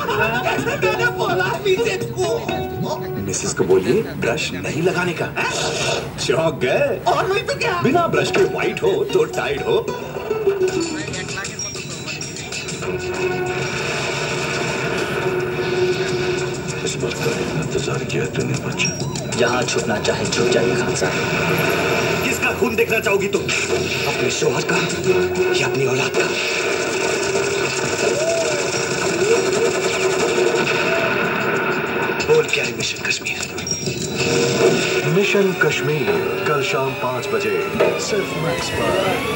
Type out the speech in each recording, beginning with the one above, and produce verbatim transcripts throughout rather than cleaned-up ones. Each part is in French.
कैसे मैंने बोला नीचे मिसेस को बोलिए ब्रश नहीं लगाने का। चौंक गए? और नहीं तो क्या? बिना ब्रश के व्हाइट हो तो टाइड हो। इस बात का इंतजार किया तूने बच्चा। जहाँ छुपना चाहे छुप जाइए खान साहब। किसका खून देखना चाहोगी तुम? अपने शोहर का या अपनी औलाद का? बोल क्या है मिशन कश्मीर? मिशन कश्मीर कल शाम पाँच बजे सिर्फ मैक्स पर।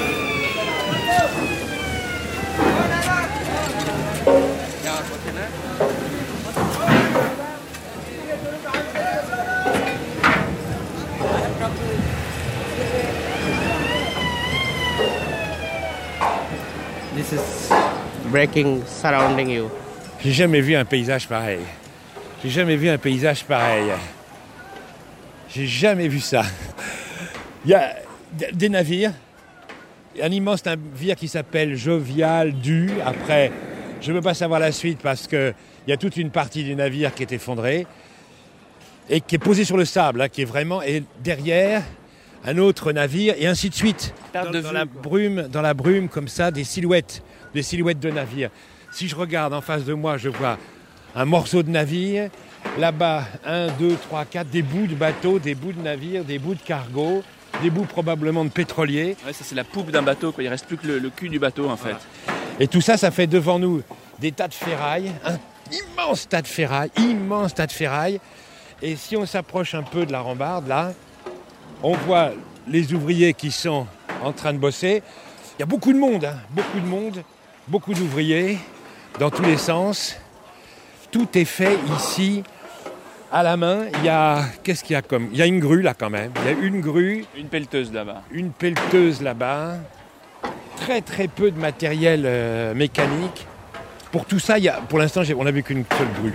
This is breaking surrounding you. J'ai jamais vu un paysage pareil. J'ai jamais vu un paysage pareil. J'ai jamais vu ça. Il y a des navires. Un immense navire qui s'appelle Jovial du. Après, je ne veux pas savoir la suite parce qu'il y a toute une partie du navire qui est effondrée et qui est posée sur le sable, hein, qui est vraiment... Et derrière, un autre navire et ainsi de suite. Dans, de dans, vue, la brume, dans la brume, comme ça, des silhouettes, des silhouettes de navires. Si je regarde en face de moi, je vois un morceau de navire. Là-bas, un, deux, trois, quatre, des bouts de bateaux, des bouts de navires, des bouts de cargo, des bouts probablement de pétroliers. Ouais, ça c'est la poupe d'un bateau, quoi. Il ne reste plus que le, le cul du bateau, en fait. Voilà. Et tout ça, ça fait devant nous des tas de ferraille, un immense tas de ferraille, immense tas de ferraille. Et si on s'approche un peu de la rambarde, là, on voit les ouvriers qui sont en train de bosser. Il y a beaucoup de monde, hein, beaucoup de monde, beaucoup d'ouvriers, dans tous les sens. Tout est fait ici, à la main. Il y a, qu'est-ce qu'il y a comme... Il y a une grue là quand même. Il y a une grue. Une pelleteuse là-bas. Une pelleteuse là-bas. Très très peu de matériel euh, mécanique. Pour tout ça, il y a, pour l'instant, j'ai, on n'a vu qu'une seule grue.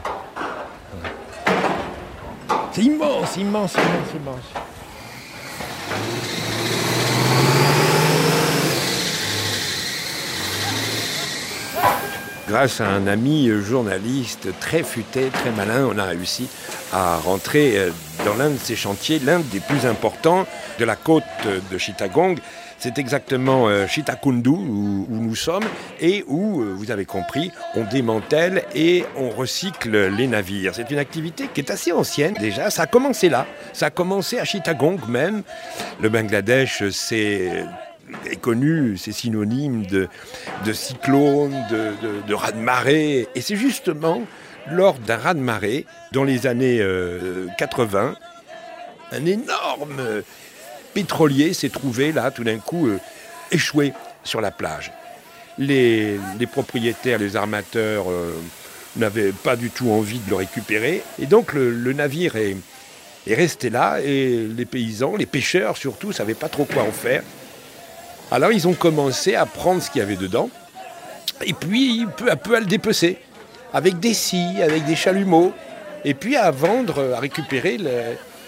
C'est immense, immense, immense, immense. Grâce à un ami journaliste très futé, très malin, on a réussi à rentrer dans l'un de ces chantiers, l'un des plus importants de la côte de Chittagong. C'est exactement Chittakundu où, où nous sommes et où, vous avez compris, on démantèle et on recycle les navires. C'est une activité qui est assez ancienne déjà. Ça a commencé là, ça a commencé à Chittagong même. Le Bangladesh, c'est... est connu, c'est synonyme de, de cyclone, de, de, de raz-de-marée. Et c'est justement lors d'un raz-de-marée, dans les années euh, quatre-vingts, un énorme pétrolier s'est trouvé là, tout d'un coup, euh, échoué sur la plage. Les, les propriétaires, les armateurs euh, n'avaient pas du tout envie de le récupérer. Et donc le, le navire est, est resté là et les paysans, les pêcheurs surtout, ne savaient pas trop quoi en faire. Alors ils ont commencé à prendre ce qu'il y avait dedans et puis peu à peu à le dépecer avec des scies, avec des chalumeaux et puis à vendre, à récupérer le,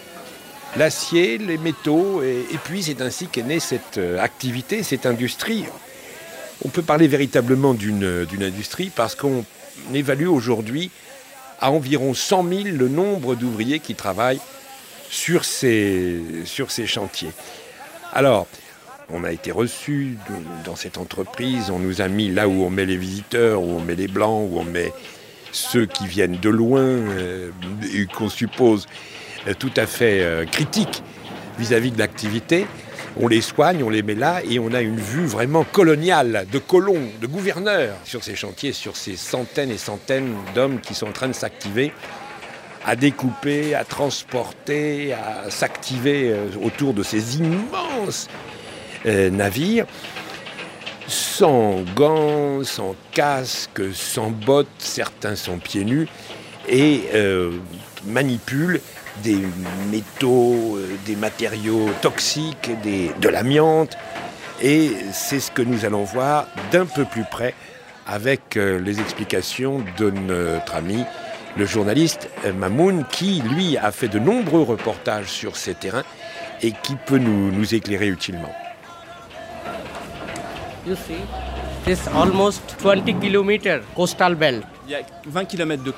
l'acier, les métaux et, et puis c'est ainsi qu'est née cette activité, cette industrie. On peut parler véritablement d'une, d'une industrie parce qu'on évalue aujourd'hui à environ cent mille le nombre d'ouvriers qui travaillent sur ces, sur ces chantiers. Alors, on a été reçus dans cette entreprise, on nous a mis là où on met les visiteurs, où on met les blancs, où on met ceux qui viennent de loin, euh, et qu'on suppose euh, tout à fait euh, critiques vis-à-vis de l'activité. On les soigne, on les met là et on a une vue vraiment coloniale, de colons, de gouverneurs sur ces chantiers, sur ces centaines et centaines d'hommes qui sont en train de s'activer, à découper, à transporter, à s'activer euh, autour de ces immenses Euh, navires, sans gants, sans casque, sans bottes, certains sont pieds nus, et euh, manipulent des métaux, euh, des matériaux toxiques, des, de l'amiante, et c'est ce que nous allons voir d'un peu plus près avec euh, les explications de notre ami, le journaliste euh, Mamoun, qui, lui, a fait de nombreux reportages sur ces terrains et qui peut nous, nous éclairer utilement. You see, this almost twenty kilometer coastal belt. Il y a vingt kilomètres de